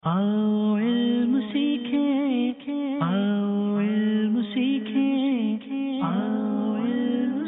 आओ इल्म सीखें, आओ इल्म सीखें, आओ इल्म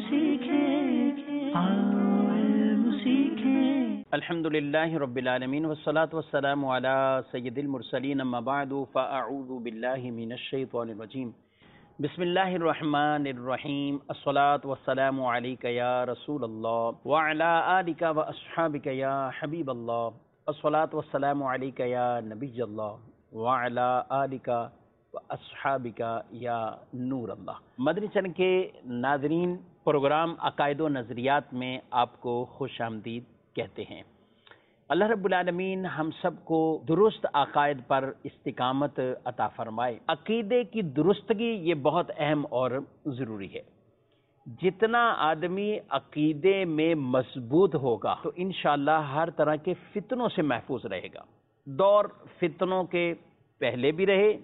सीखें, आओ इल्म सीखें। अल्हम्दुलिल्लाहि रब्बिल आलमीन वस्सलातु वस्सलामु अला सय्यिदिल मुरसलीन अम्मा बअदु फ़अऊज़ु बिल्लाहि मिनश शैतानिर रजीम। बिस्मिल्लाहिर रहमानिर रहीम। अस्सलातु वस्सलामु अलैका या रसूलल्लाह व अला आलिका व अस्हाबिका या हबीबल्लाह। अस्सलातु वस्सलामु अलैका या नबियल्लाह व अला आलिका व अस्हाबिका या नूरल्लाह। मदनी चैनल के नाज़रीन, प्रोग्राम अकायद व नज़रियात में आपको खुशामदीद कहते हैं। अल्लाह रब्बुल आलमीन हम सबको दुरुस्त अकायद पर इस्तिकामत अता फरमाए। अकीदे की दुरुस्तगी ये बहुत अहम और ज़रूरी है। जितना आदमी अकीदे में मजबूत होगा तो इंशाअल्लाह हर तरह के फितनों से महफूज रहेगा। दौर फितनों के पहले भी रहे,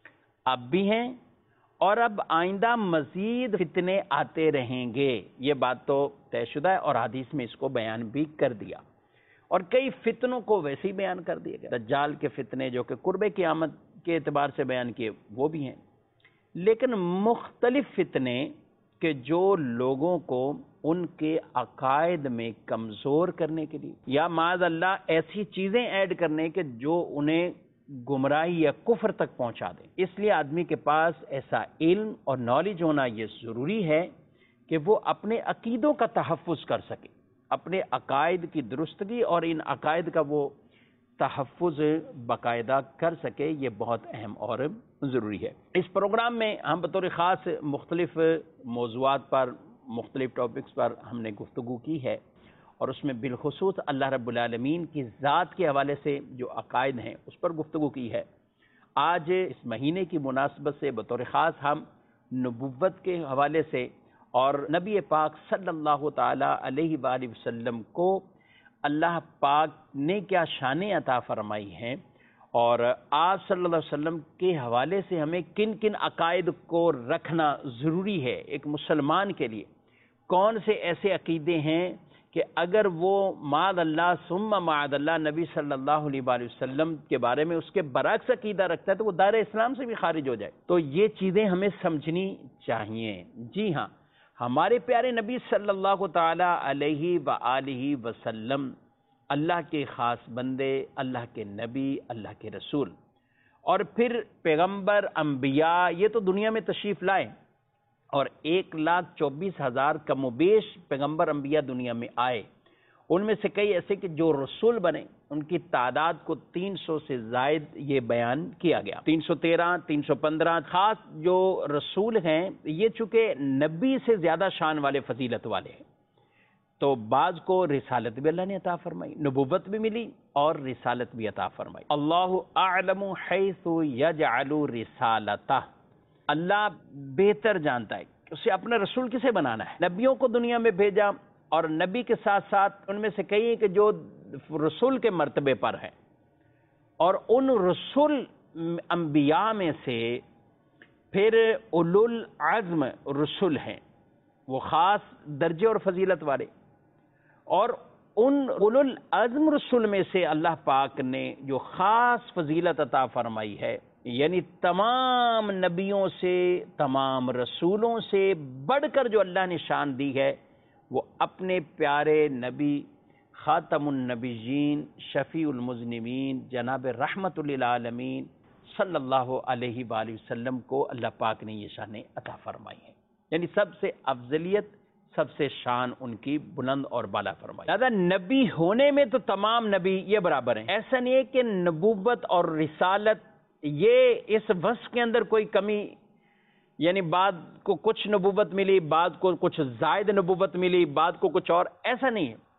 अब भी हैं और अब आइंदा मजीद फितने आते रहेंगे। ये बात तो तयशुदा है और हदीस में इसको बयान भी कर दिया और कई फितनों को वैसे ही बयान कर दिया गया। दज्जाल के फितने जो कि कुर्बे क़यामत के एतबार से बयान किए वो भी हैं, लेकिन मुख्तलिफ फितने कि जो लोगों को उनके अकायद में कमज़ोर करने के लिए या माज़ अल्लाह ऐसी चीज़ें ऐड करने के जो उन्हें गुमराही या कुफ्र तक पहुंचा दें। इसलिए आदमी के पास ऐसा इल्म और नॉलेज होना ये ज़रूरी है कि वो अपने अकीदों का तहफ़्फ़ुज़ कर सके, अपने अकायद की दुरुस्तगी और इन अकायद का वो तहफ़्फ़ुज़ बाकायदा कर सके। ये बहुत अहम और ज़रूरी है। इस प्रोग्राम में हम बतौर ख़ास मुख्तलिफ़ मौज़ूआत पर, मुख्तलिफ़ टॉपिक्स पर हमने गुफ्तगू की है और उसमें बिलखुसूस अल्लाह रब्बुल आलमीन की ज़ात के हवाले से जो अकायद हैं उस पर गुफ्तगू की है। आज इस महीने की मुनासबत से बतौर ख़ास हम नबुव्वत के हवाले से और नबी पाक सल्लल्लाहु ताला अलैहि वसल्लम को अल्लाह पाक ने क्या शानें अता फरमाई हैं और आप सल्लल्लाहु अलैहि वसल्लम के हवाले से हमें किन किन अकायद को रखना ज़रूरी है एक मुसलमान के लिए। कौन से ऐसे अकीदे हैं कि अगर वो माद अल्लाह सुम्मा माद अल्लाह नबी सल्लल्लाहु अलैहि वसल्लम के बारे में उसके बरअक्स अकीदा रखता है तो वो दायरे इस्लाम से भी खारिज हो जाए। तो ये चीज़ें हमें समझनी चाहिए। जी हाँ, हमारे प्यारे नबी सल्लल्लाहु ताला अलैहि व आलिहि वसल्लम अल्लाह के ख़ास बंदे, अल्लाह के नबी, अल्लाह के रसूल और फिर पैगंबर अंबिया ये तो दुनिया में तशरीफ़ लाए और 1,24,000 कमोबेश पैगंबर अंबिया दुनिया में आए। उनमें से कई ऐसे कि जो रसूल बने उनकी तादाद को 300 से ज़ायद ये बयान किया गया। 313, 315 खास जो रसूल हैं ये चूँकि नबी से ज़्यादा शान वाले फजीलत वाले हैं तो बाज़ को रिसालत भी अल्लाह ने अता फरमाई, नबुव्वत भी मिली और रिसालत भी अता फरमाई। अल्लाहु अअलमु हैसु यजअलु रिसालतह। अल्लाह बेहतर जानता है कि उसे अपना रसूल किसे बनाना है। नबियों को दुनिया में भेजा और नबी के साथ साथ उनमें से कई कि जो रसूल के मर्तबे पर हैं और उन रसूल अंबिया में से फिर उलुल अज़्म रसूल हैं, वो ख़ास दर्जे और फजीलत वाले। और उन उलुल अज़्म रसूल में से अल्लाह पाक ने जो ख़ास फजीलत अता फरमाई है, यानी तमाम नबियों से, तमाम रसूलों से बढ़कर जो अल्लाह ने शान दी है, वो अपने प्यारे नबी ख़ातमुन नबिय्यीन शफ़ीउल मुज़निबीन जनाब रहमतुल लिल आलमीन सल्लल्लाहु अलैहि वसल्लम को अल्लाह पाक ने ये शानें अता फरमाई हैं। यानी सबसे अफजलियत, सबसे शान उनकी बुलंद और बाला फरमाई। दादा नबी होने में तो तमाम नबी ये बराबर हैं। ऐसा नहीं है कि नबुव्वत और रिसालत ये इस वस्फ़ के अंदर कोई कमी, यानी बाद को कुछ नबुव्वत मिली, बाद को कुछ ज़ायद नबुव्वत मिली, बाद को कुछ और, ऐसा नहीं है।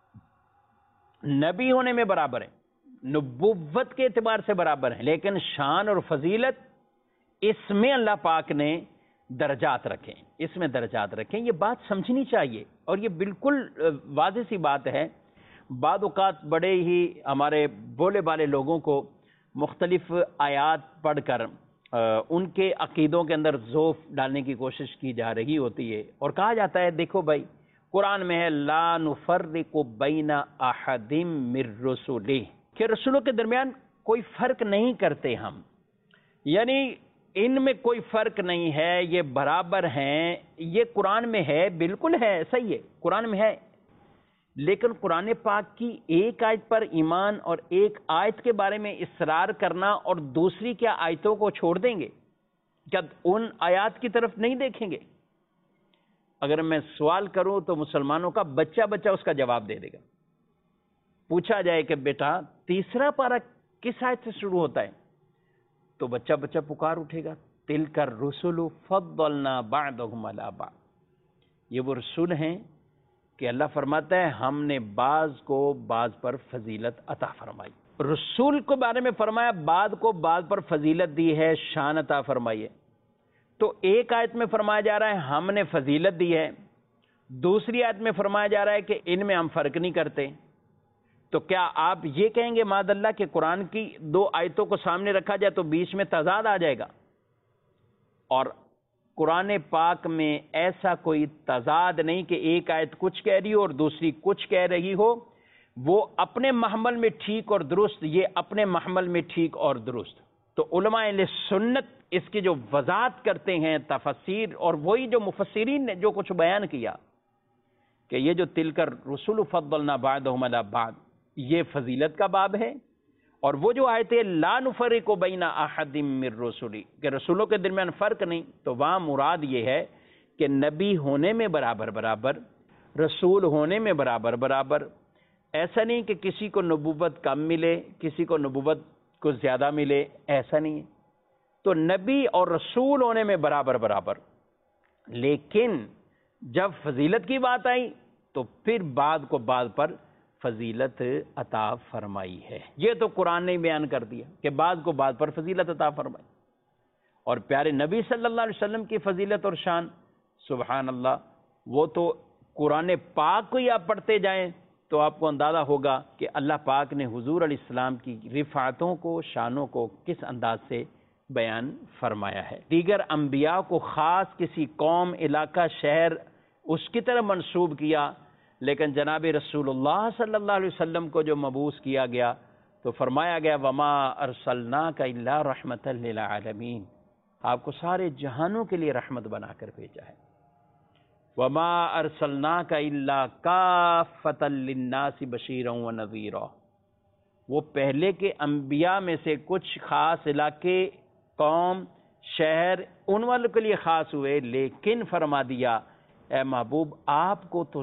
नबी होने में बराबर है, नबुव्वत के एतबार से बराबर है, लेकिन शान और फजीलत इसमें अल्लाह पाक ने दर्जात रखें, इसमें दर्जात रखें। ये बात समझनी चाहिए और ये बिल्कुल वाज़ेह सी बात है। बाद औक़ात बड़े ही हमारे बोले बाले लोगों को मुख्तलिफ आयात पढ़कर उनके अकीदों के अंदर ज़ोफ़ डालने की कोशिश की जा रही होती है और कहा जाता है देखो भाई कुरान में है ला नुफ़र्रिक़ु बैना अहदिम मिर रुसुलिह, कि रसूलों के दरमियान کوئی فرق نہیں کرتے ہم، یعنی ان میں کوئی فرق نہیں ہے، یہ برابر ہیں، یہ قرآن میں ہے، بالکل ہے، صحیح ہے، قرآن میں ہے، لیکن قرآن پاک کی ایک آیت پر ایمان اور ایک آیت کے بارے میں اصرار کرنا اور دوسری کیا آیتوں کو چھوڑ دیں گے؟ کیا ان آیات کی طرف نہیں دیکھیں گے؟ اگر میں سوال کروں تو مسلمانوں کا بچہ بچہ اس کا جواب دے دے گا۔ پوچھا جائے کہ بیٹا تیسرا پارہ کس آیت سے شروع ہوتا ہے، تو بچہ بچہ پکار اٹھے گا، تلک الرسل فضلنا بعضهم علی بعض، یہ وہ رسول ہیں کہ اللہ فرماتا ہے ہم نے بعض کو بعض پر فضیلت عطا فرمائی۔ رسول کے بارے میں فرمایا بعض کو بعض پر فضیلت دی ہے، شان عطا فرمائی ہے، تو ایک آیت میں فرمایا جا رہا ہے ہم نے فضیلت دی ہے، دوسری آیت میں فرمایا جا رہا ہے کہ ان میں ہم فرق نہیں کرتے، تو کیا آپ یہ کہیں گے معاذ اللہ کہ قرآن کی دو آیتوں کو سامنے رکھا جائے تو بیچ میں تضاد آ جائے گا؟ اور قرآن پاک میں ایسا کوئی تضاد نہیں کہ ایک آیت کچھ کہہ رہی ہو اور دوسری کچھ کہہ رہی ہو، وہ اپنے محمل میں ٹھیک اور درست، یہ اپنے محمل میں ٹھیک اور درست۔ تو علماء اہل سنت اس کی جو وضاحت کرتے ہیں تفسیر، اور وہی جو مفسرین نے جو کچھ بیان کیا کہ یہ جو تلک الرسل فضلنا بعضهم علی بعض، یہ فضیلت کا باب ہے، اور وہ جو آیت لا نفرق بین احد من رسلی کہ رسولوں کے درمیان فرق نہیں، تو وہاں مراد یہ ہے کہ نبی ہونے میں برابر برابر، رسول ہونے میں برابر برابر، ایسا نہیں کہ کسی کو نبوت کم ملے کسی کو نبوت کو زیادہ ملے، ایسا نہیں ہے، تو نبی اور رسول ہونے میں برابر برابر، لیکن جب فضیلت کی بات آئی تو پھر بعض کو بعض پر فضیلت عطا فرمائی ہے۔ یہ تو قرآن نے بیان کر دیا کہ بعض کو بعض پر فضیلت عطا فرمائی، اور پیارے نبی صلی اللہ علیہ وسلم کی فضیلت اور شان، سبحان اللہ، وہ تو قرآن پاک کو ہی آپ پڑھتے جائیں تو آپ کو اندازہ ہوگا کہ اللہ پاک نے حضور علیہ السلام کی رفعتوں کو، شانوں کو کس انداز سے بیان فرمایا ہے۔ دیگر انبیاء کو خاص کسی قوم، علاقہ، شہر اس کی طرح منسوب کیا، لیکن جناب رسول اللہ صلی اللہ علیہ وسلم کو جو مبعوث کیا گیا تو فرمایا گیا وما ارسلناک الا رحمتا للعالمین، آپ کو سارے جہانوں کے لیے رحمت بنا کر بھیجا ہے۔ وما ارسلناک الا کافۃ للناس بشیرا ونذیرا، وہ پہلے کے انبیاء میں سے کچھ خاص علاقے، قوم، شہر ان والوں کے لیے خاص ہوئے، لیکن فرما دیا اے محبوب آپ کو تو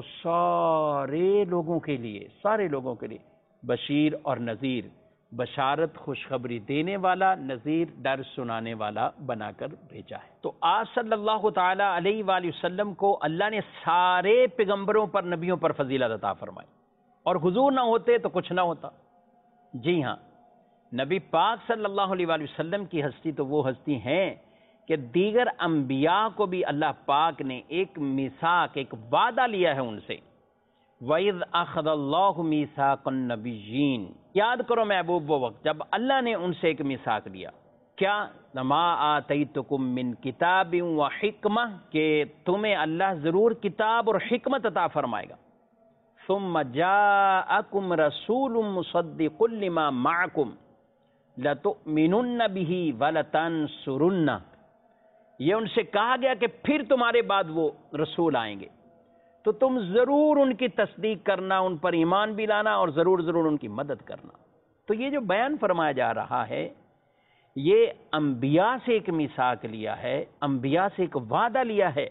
سارے لوگوں کے لیے بشیر اور نذیر، بشارت خوشخبری دینے والا، نذیر ڈر سنانے والا بنا کر بھیجا ہے۔ تو آپ صلی اللہ تعالی علیہ وآلہ وسلم کو اللہ نے سارے پیغمبروں پر، نبیوں پر فضیلت عطا فرمائی، اور حضور نہ ہوتے تو کچھ نہ ہوتا۔ جی ہاں، نبی پاک صلی اللہ علیہ وآلہ وسلم کی ہستی تو وہ ہستی ہیں کہ دیگر انبیاء کو بھی اللہ پاک نے ایک میثاق، ایک وعدہ لیا ہے ان سے۔ وَإِذْ أَخَذَ اللَّهُ مِيثَاقَ النَّبِيِّينَ، یاد کرو محبوب وہ وقت جب اللہ نے ان سے ایک میثاق لیا، کیا؟ مَا آتَيْتُكُم مِّن کِتَابٍ وَحِکْمَةٍ، کہ تمہیں اللہ ضرور کتاب اور حکمت عطا فرمائے گا۔ ثُمَّ جَاءَكُمْ رَسُولٌ مُصَدِّقٌ لِّمَا مَعَكُمْ لَتُؤْمِنُنَّ بِهِ وَلَتَنصُرُنَّهُ، یہ ان سے کہا گیا کہ پھر تمہارے بعد وہ رسول آئیں گے تو تم ضرور ان کی تصدیق کرنا، ان پر ایمان بھی لانا، اور ضرور ان کی مدد کرنا۔ تو یہ جو بیان فرمایا جا رہا ہے یہ انبیاء سے ایک میثاق لیا ہے، انبیاء سے ایک وعدہ لیا ہے۔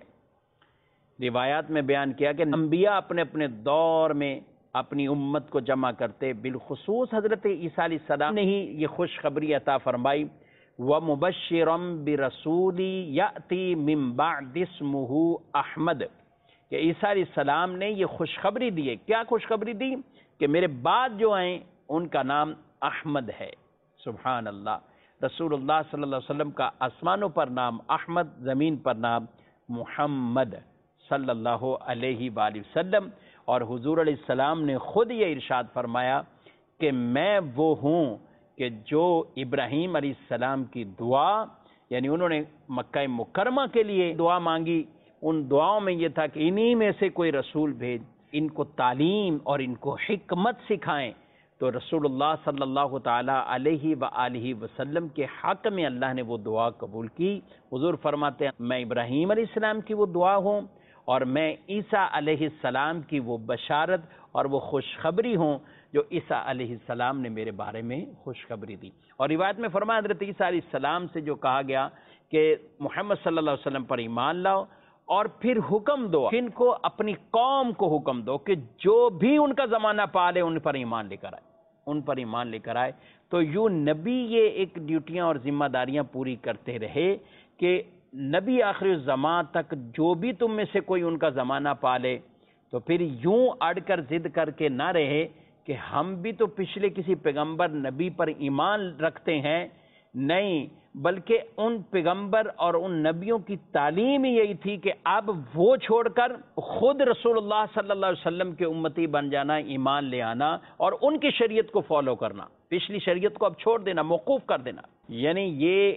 روایات میں بیان کیا کہ انبیاء اپنے اپنے دور میں اپنی امت کو جمع کرتے، بالخصوص حضرت عیسیٰ علیہ السلام نے ہی یہ خوشخبری عطا فرمائی، وَمُبَشِّرًا بِرَسُولٍ يَأْتِي مِن بَعْدِ اسْمُهُ احمد، کہ عیسیٰ علیہ السلام نے یہ خوشخبری دی ہے۔ کیا خوشخبری دی؟ کہ میرے بعد جو آئیں ان کا نام احمد ہے۔ سبحان اللہ، رسول اللہ صلی اللہ علیہ وسلم کا آسمانوں پر نام احمد، زمین پر نام محمد صلی اللہ علیہ وآلہ وسلم، اور حضور علیہ السلام نے خود یہ ارشاد فرمایا کہ میں وہ ہوں کہ جو ابراہیم علیہ السلام کی دعا، یعنی انہوں نے مکہ مکرمہ کے لیے دعا مانگی، ان دعاؤں میں یہ تھا کہ انہی میں سے کوئی رسول بھیج، ان کو تعلیم اور ان کو حکمت سکھائیں، تو تو رسول اللہ صلی اللہ تعالیٰ علیہ وآلہ وسلم کے حق میں اللہ نے وہ دعا قبول کی۔ حضور فرماتے ہیں میں ابراہیم علیہ السلام کی وہ دعا ہوں اور میں عیسیٰ علیہ السلام کی وہ بشارت اور وہ خوشخبری ہوں جو عیسیٰ علیہ السلام نے میرے بارے میں خوشخبری دی۔ اور روایت میں فرمایا حضرت عیسیٰ علیہ السلام سے جو کہا گیا کہ محمد صلی اللہ علیہ وسلم پر ایمان لاؤ اور پھر حکم دو ان کو، اپنی قوم کو حکم دو کہ جو بھی ان کا زمانہ پالے ان پر ایمان لے کر آئے، ان پر ایمان لے کر آئے۔ تو یوں نبی یہ ایک ڈیوٹیاں اور ذمہ داریاں پوری کرتے رہے کہ نبی آخر الزمان تک جو بھی تم میں سے کوئی ان کا زمانہ پالے تو پھر یوں اڑ کر ضد کر کے نہ رہے کہ ہم بھی تو پچھلے کسی پیغمبر نبی پر ایمان رکھتے ہیں، نہیں، بلکہ ان پیغمبر اور ان نبیوں کی تعلیم ہی یہی تھی کہ اب وہ چھوڑ کر خود رسول اللہ صلی اللہ علیہ وسلم کے امتی بن جانا، ایمان لے آنا اور ان کی شریعت کو فالو کرنا، پچھلی شریعت کو اب چھوڑ دینا، موقوف کر دینا۔ یعنی یہ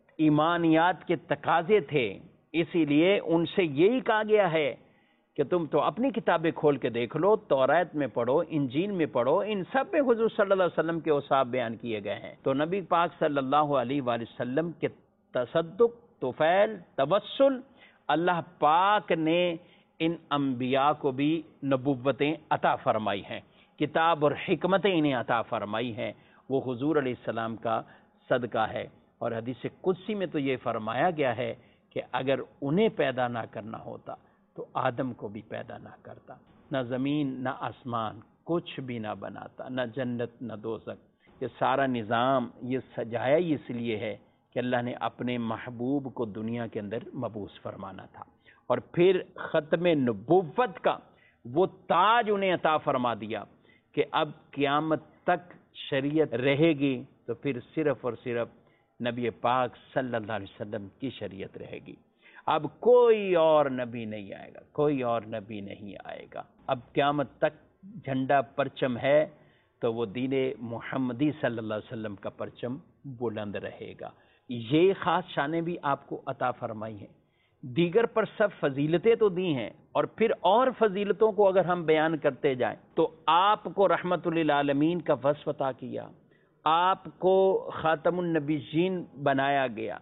ایمانیات کے تقاضے تھے، اسی لیے ان سے یہی کہا گیا ہے کہ تم تو اپنی کتابیں کھول کے دیکھ لو، توریت میں پڑھو، انجیل میں پڑھو، ان سب میں حضور صلی اللہ علیہ وسلم کے اوصاف بیان کیے گئے ہیں۔ تو نبی پاک صلی اللہ علیہ وآلہ وسلم کے تصدق، طفیل، توسل، اللہ پاک نے ان انبیاء کو بھی نبوتیں عطا فرمائی ہیں، کتاب اور حکمتیں انہیں عطا فرمائی ہیں، وہ حضور علیہ السلام کا صدقہ ہے۔ اور حدیث قدسی میں تو یہ فرمایا گیا ہے کہ اگر انہیں پیدا نہ کرنا ہوتا تو آدم کو بھی پیدا نہ کرتا، نہ زمین نہ آسمان کچھ بھی نہ بناتا، نہ جنت نہ دوزخ۔ یہ سارا نظام یہ سجایا ہی اس لیے ہے کہ اللہ نے اپنے محبوب کو دنیا کے اندر مبعوث فرمانا تھا، اور پھر ختم نبوت کا وہ تاج انہیں عطا فرما دیا کہ اب قیامت تک شریعت رہے گی تو پھر صرف اور صرف نبی پاک صلی اللہ علیہ وسلم کی شریعت رہے گی۔ اب کوئی اور نبی نہیں آئے گا، کوئی اور نبی نہیں آئے گا۔ اب قیامت تک جھنڈا پرچم ہے تو وہ دین محمدی صلی اللہ علیہ وسلم کا پرچم بلند رہے گا۔ یہ خاص شانیں بھی آپ کو عطا فرمائی ہیں، دیگر پر سب فضیلتیں تو دی ہیں، اور پھر اور فضیلتوں کو اگر ہم بیان کرتے جائیں تو آپ کو رحمت للعالمین کا وصف عطا کیا، آپ کو خاتم النبیین بنایا گیا،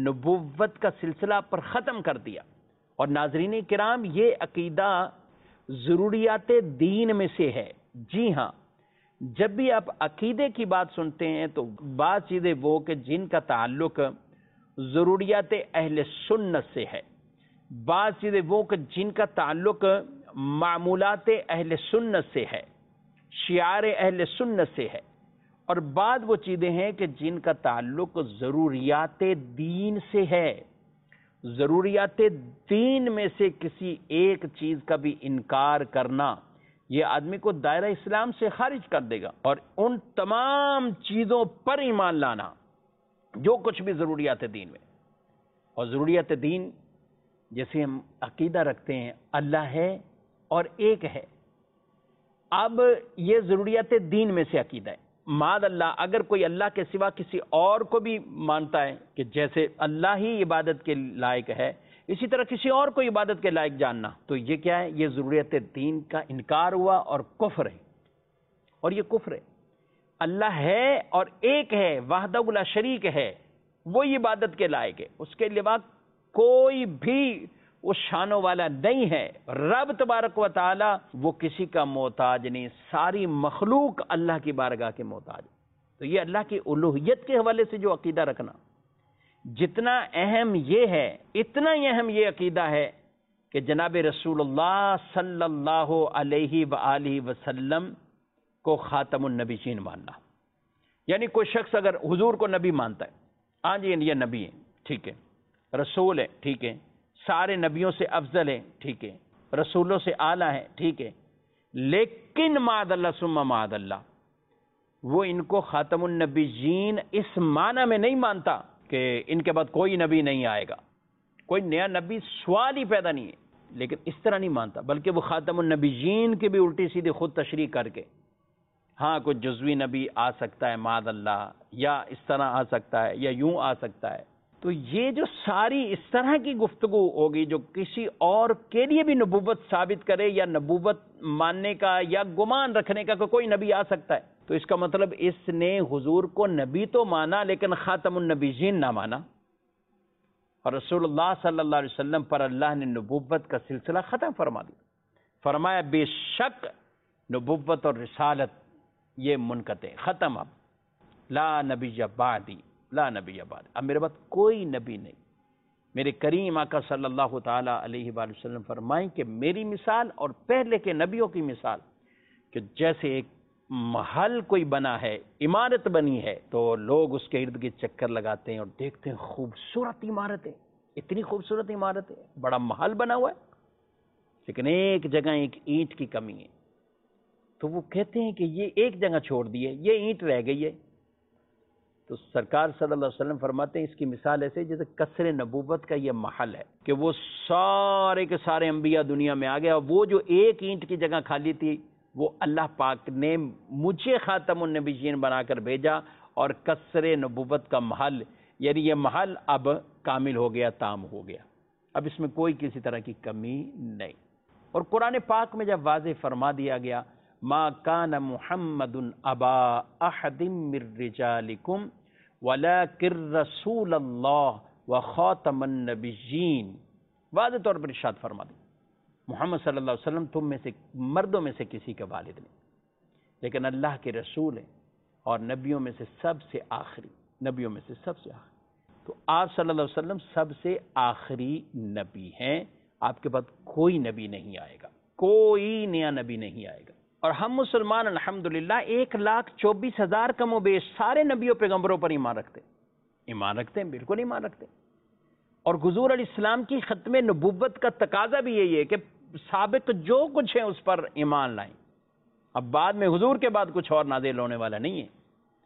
نبوت کا سلسلہ پر ختم کر دیا۔ اور ناظرین کرام، یہ عقیدہ ضروریات دین میں سے ہے۔ جی ہاں، جب بھی آپ عقیدے کی بات سنتے ہیں تو بعض چیزیں وہ کہ جن کا تعلق ضروریات اہل سنت سے ہے، بعض چیزیں وہ کہ جن کا تعلق معمولات اہل سنت سے ہے، شعار اہل سنت سے ہے، اور بعد وہ چیزیں ہیں کہ جن کا تعلق ضروریات دین سے ہے۔ ضروریات دین میں سے کسی ایک چیز کا بھی انکار کرنا یہ آدمی کو دائرہ اسلام سے خارج کر دے گا، اور ان تمام چیزوں پر ایمان لانا جو کچھ بھی ضروریات دین میں۔ اور ضروریات دین جیسے ہم عقیدہ رکھتے ہیں اللہ ہے اور ایک ہے، اب یہ ضروریات دین میں سے عقیدہ ہے۔ معاذ اللہ اگر کوئی اللہ کے سوا کسی اور کو بھی مانتا ہے کہ جیسے اللہ ہی عبادت کے لائق ہے، اسی طرح کسی اور کو عبادت کے لائق جاننا، تو یہ کیا ہے؟ یہ ضروریات دین کا انکار ہوا اور کفر ہے، اور یہ کفر ہے۔ اللہ ہے اور ایک ہے، وحدہ لا شریک ہے، وہی عبادت کے لائق ہے، اس کے علاوہ کوئی بھی اس شانوں والا نہیں ہے۔ رب تبارک و تعالی وہ کسی کا محتاج نہیں، ساری مخلوق اللہ کی بارگاہ کے محتاج۔ تو یہ اللہ کی الوہیت کے حوالے سے جو عقیدہ رکھنا جتنا اہم یہ ہے، اتنا ہی اہم یہ عقیدہ ہے کہ جناب رسول اللہ صلی اللہ علیہ وآلہ وسلم کو خاتم النبیین ماننا۔ یعنی کوئی شخص اگر حضور کو نبی مانتا ہے، ہاں جی یہ نبی ہے، ٹھیک ہے، رسول ہے، ٹھیک ہے، سارے نبیوں سے افضل ہے، ٹھیک ہے، رسولوں سے اعلیٰ ہے، ٹھیک ہے، لیکن معاذ اللہ ثم معاذ اللہ وہ ان کو خاتم النبیین اس معنی میں نہیں مانتا کہ ان کے بعد کوئی نبی نہیں آئے گا، کوئی نیا نبی سوال ہی پیدا نہیں ہے، لیکن اس طرح نہیں مانتا، بلکہ وہ خاتم النبیین کی بھی الٹی سیدھی خود تشریح کر کے، ہاں کوئی جزوی نبی آ سکتا ہے معاذ اللہ، یا اس طرح آ سکتا ہے، یا یوں آ سکتا ہے۔ تو یہ جو ساری اس طرح کی گفتگو ہوگی جو کسی اور کے لیے بھی نبوت ثابت کرے یا نبوت ماننے کا یا گمان رکھنے کا کہ کوئی نبی آ سکتا ہے، تو اس کا مطلب اس نے حضور کو نبی تو مانا لیکن خاتم النبیین نہ مانا، اور رسول اللہ صلی اللہ علیہ وسلم پر اللہ نے نبوت کا سلسلہ ختم فرما دیا۔ فرمایا بے شک نبوت اور رسالت یہ منقطع ختم، اب لا نبی بعدی، لا نبی بعد، اب میرے بعد کوئی نبی نہیں۔ میرے کریم آقا صلی اللہ تعالی علیہ وآلہ وسلم فرمائیں کہ میری مثال اور پہلے کے نبیوں کی مثال، کہ جیسے ایک محل کوئی بنا ہے، عمارت بنی ہے، تو لوگ اس کے ارد گرد چکر لگاتے ہیں اور دیکھتے ہیں خوبصورت عمارت ہے، اتنی خوبصورت عمارت ہے، بڑا محل بنا ہوا ہے، لیکن ایک جگہ ایک اینٹ کی کمی ہے، تو وہ کہتے ہیں کہ یہ ایک جگہ چھوڑ دی ہے، یہ اینٹ رہ گئی ہے۔ تو سرکار صلی اللہ علیہ وسلم فرماتے ہیں اس کی مثال ایسے جیسے قصر نبوت کا یہ محل ہے کہ وہ سارے کے سارے انبیاء دنیا میں آ گئے، اور وہ جو ایک اینٹ کی جگہ خالی تھی وہ اللہ پاک نے مجھے خاتم النبیین بنا کر بھیجا، اور قصر نبوت کا محل یعنی یہ محل اب کامل ہو گیا، تام ہو گیا، اب اس میں کوئی کسی طرح کی کمی نہیں۔ اور قرآن پاک میں جب واضح فرما دیا گیا ما کان محمد ابا احد من رجالکم ولکن رسول اللہ وخاتم النبیین، واضح طور پر ارشاد فرما دیا محمد صلی اللہ علیہ وسلم تم میں سے مردوں میں سے کسی کا والد نہیں، لیکن اللہ کے رسول ہیں اور نبیوں میں سے سب سے آخری، نبیوں میں سے سب سے آخری۔ تو آپ صلی اللہ علیہ وسلم سب سے آخری نبی ہیں، آپ کے بعد کوئی نبی نہیں آئے گا، کوئی نیا نبی نہیں آئے گا۔ اور ہم مسلمان الحمدللہ 1,24,000 کم و بیش سارے نبیوں پیغمبروں پر ایمان رکھتے ہیں، بالکل ایمان رکھتے ہیں۔ اور حضور علیہ السلام کی ختم نبوت کا تقاضا بھی یہی ہے کہ سابق جو کچھ ہے اس پر ایمان لائیں، اب بعد میں حضور کے بعد کچھ اور نازل ہونے والا نہیں ہے۔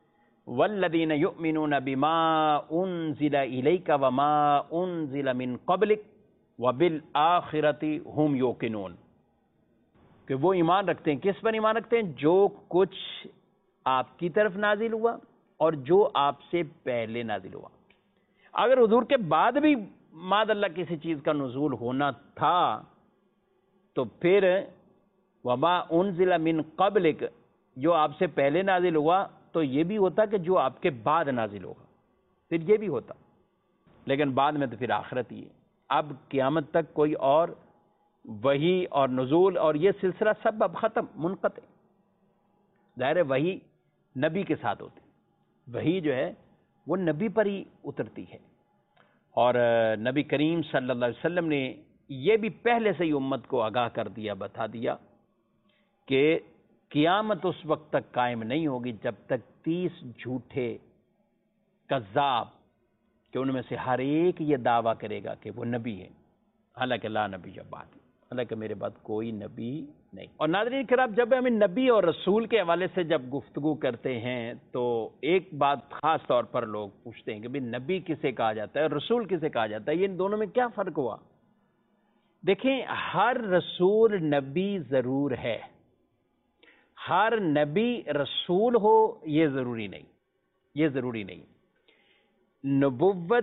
والذین یؤمنون بما انزل الیک وما انزل من قبلک وبالآخرۃ هم یوقنون، کہ وہ ایمان رکھتے ہیں، کس پر ایمان رکھتے ہیں؟ جو کچھ آپ کی طرف نازل ہوا اور جو آپ سے پہلے نازل ہوا۔ اگر حضور کے بعد بھی معاذ اللہ کسی چیز کا نزول ہونا تھا تو پھر وما انزل من قبلک، جو آپ سے پہلے نازل ہوا تو یہ بھی ہوتا کہ جو آپ کے بعد نازل ہوگا، پھر یہ بھی ہوتا، لیکن بعد میں تو پھر آخرت ہی ہے۔ اب قیامت تک کوئی اور وحی اور نزول اور یہ سلسلہ سب اب ختم، منقطع۔ ظاہر ہے وحی نبی کے ساتھ ہوتی، وحی جو ہے وہ نبی پر ہی اترتی ہے، اور نبی کریم صلی اللہ علیہ وسلم نے یہ بھی پہلے سے ہی امت کو آگاہ کر دیا، بتا دیا کہ قیامت اس وقت تک قائم نہیں ہوگی جب تک 30 جھوٹے کذاب، کہ ان میں سے ہر ایک یہ دعویٰ کرے گا کہ وہ نبی ہے، حالانکہ لا نبی جب بعد، حالانکہ میرے بعد کوئی نبی نہیں۔ اور ناظرین کرام، جب ہم نبی اور رسول کے حوالے سے جب گفتگو کرتے ہیں تو ایک بات خاص طور پر لوگ پوچھتے ہیں کہ بھئی نبی کسے کہا جاتا ہے اور رسول کسے کہا جاتا ہے، یہ ان دونوں میں کیا فرق ہوا؟ دیکھیں، ہر رسول نبی ضرور ہے، ہر نبی رسول ہو یہ ضروری نہیں، یہ ضروری نہیں۔ نبوت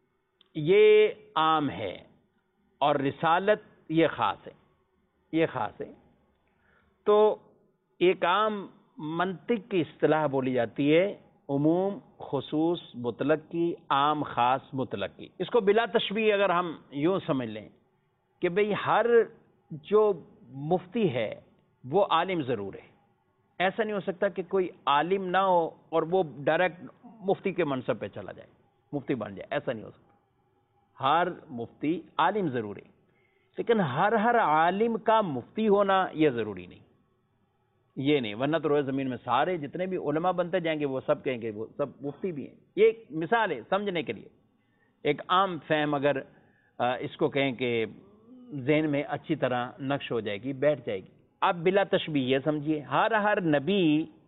یہ عام ہے اور رسالت یہ خاص ہے، یہ خاص ہے۔ تو ایک عام منطق کی اصطلاح بولی جاتی ہے عموم خصوص مطلق کی، عام خاص مطلق کی۔ اس کو بلا تشبیہ اگر ہم یوں سمجھ لیں کہ بھئی ہر جو مفتی ہے وہ عالم ضرور ہے، ایسا نہیں ہو سکتا کہ کوئی عالم نہ ہو اور وہ ڈائریکٹ مفتی کے منصب پہ چلا جائے، مفتی بن جائے، ایسا نہیں ہو سکتا۔ ہر مفتی عالم ضرور ہے، لیکن ہر عالم کا مفتی ہونا یہ ضروری نہیں، یہ نہیں، ورنہ تو روئے زمین میں سارے جتنے بھی علماء بنتے جائیں گے وہ سب کہیں گے وہ سب مفتی بھی ہیں۔ یہ ایک مثال ہے سمجھنے کے لیے، ایک عام فہم اگر اس کو کہیں کہ ذہن میں اچھی طرح نقش ہو جائے گی، بیٹھ جائے گی۔ اب بلا تشبیہ یہ سمجھیے، ہر نبی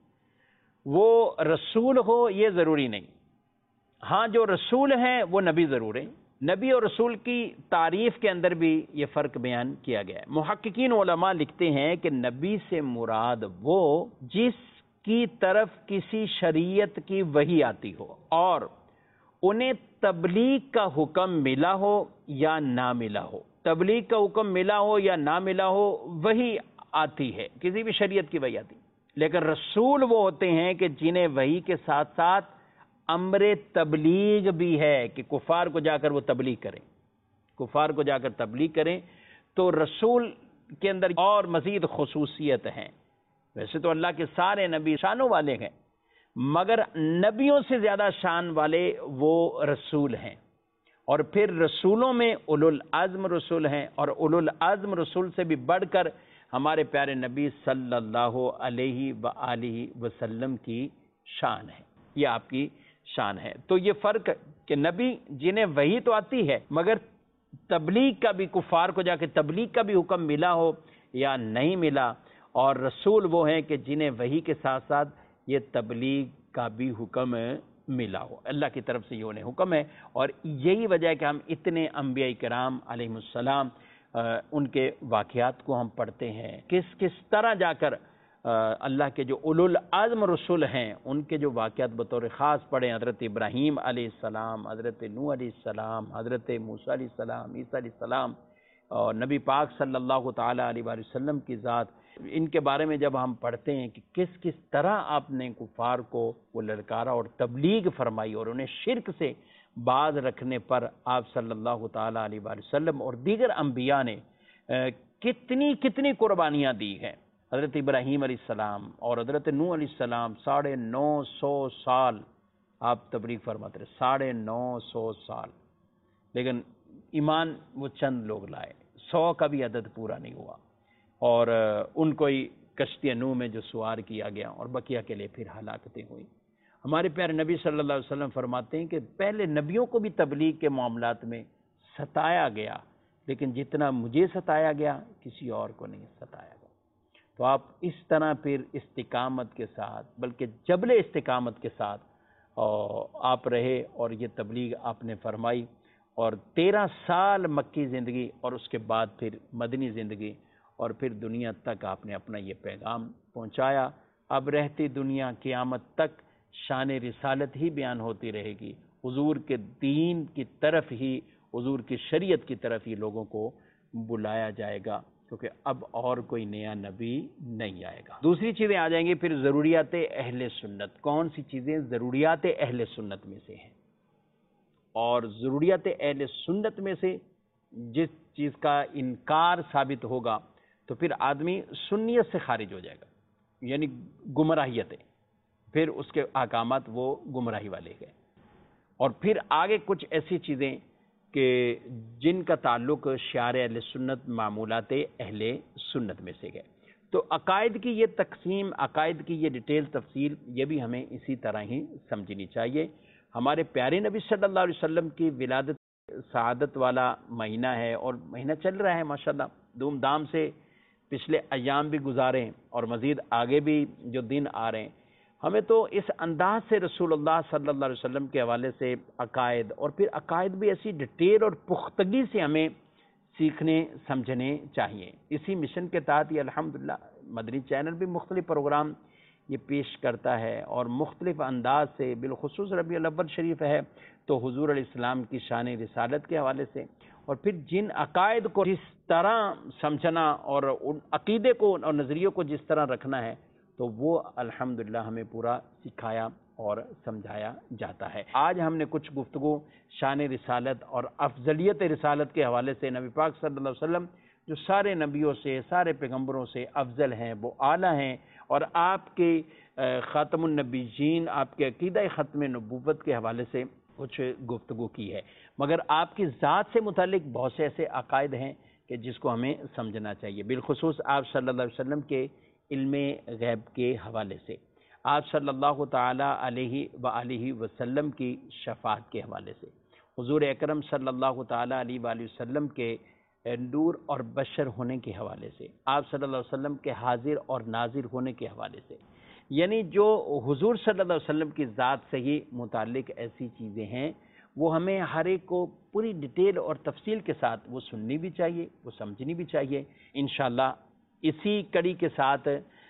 وہ رسول ہو یہ ضروری نہیں، ہاں جو رسول ہیں وہ نبی ضرور ہیں۔ نبی اور رسول کی تعریف کے اندر بھی یہ فرق بیان کیا گیا ہے۔ محققین علماء لکھتے ہیں کہ نبی سے مراد وہ جس کی طرف کسی شریعت کی وحی آتی ہو اور انہیں تبلیغ کا حکم ملا ہو یا نہ ملا ہو، تبلیغ کا حکم ملا ہو یا نہ ملا ہو، وحی آتی ہے، کسی بھی شریعت کی وحی آتی۔ لیکن رسول وہ ہوتے ہیں کہ جنہیں وحی کے ساتھ ساتھ امر تبلیغ بھی ہے کہ کفار کو جا کر وہ تبلیغ کریں، کفار کو جا کر تبلیغ کریں۔ تو رسول کے اندر اور مزید خصوصیت ہیں۔ ویسے تو اللہ کے سارے نبی شانوں والے ہیں، مگر نبیوں سے زیادہ شان والے وہ رسول ہیں۔ اور پھر رسولوں میں اولو العزم رسول ہیں، اور اولو العزم رسول سے بھی بڑھ کر ہمارے پیارے نبی صلی اللہ علیہ وآلہ وسلم کی شان ہے، یہ آپ کی شان ہے۔ تو یہ فرق کہ نبی جنہیں وحی تو آتی ہے مگر تبلیغ کا بھی، کفار کو جا کے تبلیغ کا بھی حکم ملا ہو یا نہیں ملا، اور رسول وہ ہیں کہ جنہیں وحی کے ساتھ ساتھ یہ تبلیغ کا بھی حکم ملا ہو، اللہ کی طرف سے یہ انہیں حکم ہے۔ اور یہی وجہ ہے کہ ہم اتنے انبیاء کرام علیہ السلام ان کے واقعات کو ہم پڑھتے ہیں، کس طرح جا کر اللہ کے جو اولو العزم رسول ہیں ان کے جو واقعات بطور خاص پڑھیں، حضرت ابراہیم علیہ السلام، حضرت نوح علیہ السلام، حضرت موسیٰ علیہ السلام، عیسیٰ علیہ السلام، اور نبی پاک صلی اللہ تعالیٰ علیہ وآلہ وسلم کی ذات، ان کے بارے میں جب ہم پڑھتے ہیں کہ کس طرح آپ نے کفار کو وہ للکارا اور تبلیغ فرمائی، اور انہیں شرک سے باز رکھنے پر آپ صلی اللہ تعالیٰ علیہ وآلہ وسلم اور دیگر انبیاء نے کتنی قربانیاں دی ہیں۔ حضرت ابراہیم علیہ السلام اور حضرت نوح علیہ السلام 950 سال آپ تبلیغ فرماتے رہے، 950 سال، لیکن ایمان وہ چند لوگ لائے، 100 کا بھی عدد پورا نہیں ہوا، اور ان کو ہی کشتی نوح میں جو سوار کیا گیا، اور بقیہ کے لیے پھر ہلاکتیں ہوئیں۔ ہمارے پیارے نبی صلی اللہ علیہ وسلم فرماتے ہیں کہ پہلے نبیوں کو بھی تبلیغ کے معاملات میں ستایا گیا، لیکن جتنا مجھے ستایا گیا کسی اور کو نہیں ستایا گیا۔ تو آپ اس طرح پھر استقامت کے ساتھ، بلکہ جبل استقامت کے ساتھ آپ رہے، اور یہ تبلیغ آپ نے فرمائی، اور 13 سال مکی زندگی، اور اس کے بعد پھر مدنی زندگی، اور پھر دنیا تک آپ نے اپنا یہ پیغام پہنچایا۔ اب رہتی دنیا قیامت تک شان رسالت ہی بیان ہوتی رہے گی، حضور کے دین کی طرف ہی، حضور کی شریعت کی طرف ہی لوگوں کو بلایا جائے گا، کیونکہ اب اور کوئی نیا نبی نہیں آئے گا۔ دوسری چیزیں آ جائیں گی پھر ضروریات اہل سنت۔ کون سی چیزیں ضروریات اہل سنت میں سے ہیں؟ اور ضروریات اہل سنت میں سے جس چیز کا انکار ثابت ہوگا تو پھر آدمی سنیت سے خارج ہو جائے گا، یعنی گمراہیت ہے، پھر اس کے احکامات وہ گمراہی والے گئے۔ اور پھر آگے کچھ ایسی چیزیں کہ جن کا تعلق شعار اہل سنت، معمولات اہل سنت میں سے گئے۔ تو عقائد کی یہ تقسیم، عقائد کی یہ ڈیٹیل تفصیل، یہ بھی ہمیں اسی طرح ہی سمجھنی چاہیے۔ ہمارے پیارے نبی صلی اللہ علیہ وسلم کی ولادت سعادت والا مہینہ ہے، اور مہینہ چل رہا ہے ماشاءاللہ دھوم دھام سے، پچھلے ایام بھی گزارے اور مزید آگے بھی جو دن آ رہے ہیں۔ ہمیں تو اس انداز سے رسول اللہ صلی اللہ علیہ وسلم کے حوالے سے عقائد، اور پھر عقائد بھی ایسی ڈیٹیل اور پختگی سے ہمیں سیکھنے سمجھنے چاہیے۔ اسی مشن کے تحت یہ الحمدللہ مدنی چینل بھی مختلف پروگرام یہ پیش کرتا ہے، اور مختلف انداز سے، بالخصوص ربیع الاول شریف ہے تو حضور علیہ السلام کی شان رسالت کے حوالے سے، اور پھر جن عقائد کو جس طرح سمجھنا اور ان عقیدے کو اور نظریوں کو جس طرح رکھنا ہے، تو وہ الحمدللہ ہمیں پورا سکھایا اور سمجھایا جاتا ہے۔ آج ہم نے کچھ گفتگو شان رسالت اور افضلیت رسالت کے حوالے سے، نبی پاک صلی اللہ علیہ وسلم جو سارے نبیوں سے، سارے پیغمبروں سے افضل ہیں، وہ اعلیٰ ہیں، اور آپ کے خاتم النبیین، آپ کے عقیدہ ختم نبوت کے حوالے سے کچھ گفتگو کی ہے، مگر آپ کی ذات سے متعلق بہت سے ایسے عقائد ہیں کہ جس کو ہمیں سمجھنا چاہیے، بالخصوص آپ صلی اللہ علیہ وسلم کے علم غیب کے حوالے سے، آپ صلی اللہ تعالی علیہ وآلہ وسلم کی شفاعت کے حوالے سے، حضور اکرم صلی اللہ تعالی علیہ وآلہ وسلم کے نور اور بشر ہونے کے حوالے سے، آپ صلی اللہ علیہ وسلم کے حاضر اور ناظر ہونے کے حوالے سے، یعنی جو حضور صلی اللہ علیہ وسلم کی ذات سے ہی متعلق ایسی چیزیں ہیں، وہ ہمیں ہر ایک کو پوری ڈیٹیل اور تفصیل کے ساتھ وہ سننی بھی چاہیے، وہ سمجھنی بھی چاہیے۔ انشاءاللہ اسی کڑی کے ساتھ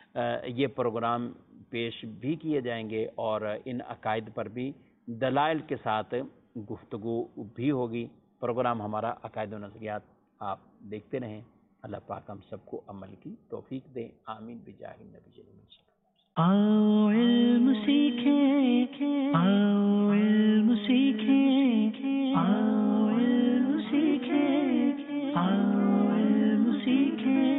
یہ پروگرام پیش بھی کیے جائیں گے، اور ان عقائد پر بھی دلائل کے ساتھ گفتگو بھی ہوگی۔ پروگرام ہمارا عقائد و نظریات آپ دیکھتے رہیں۔ اللہ پاک ہم سب کو عمل کی توفیق دے، آمین بجاہ النبی صلی اللہ علیہ وسلم۔ آؤ علم سیکھیں، آؤ علم سیکھیں، آؤ علم سیکھیں، آؤ علم سیکھیں۔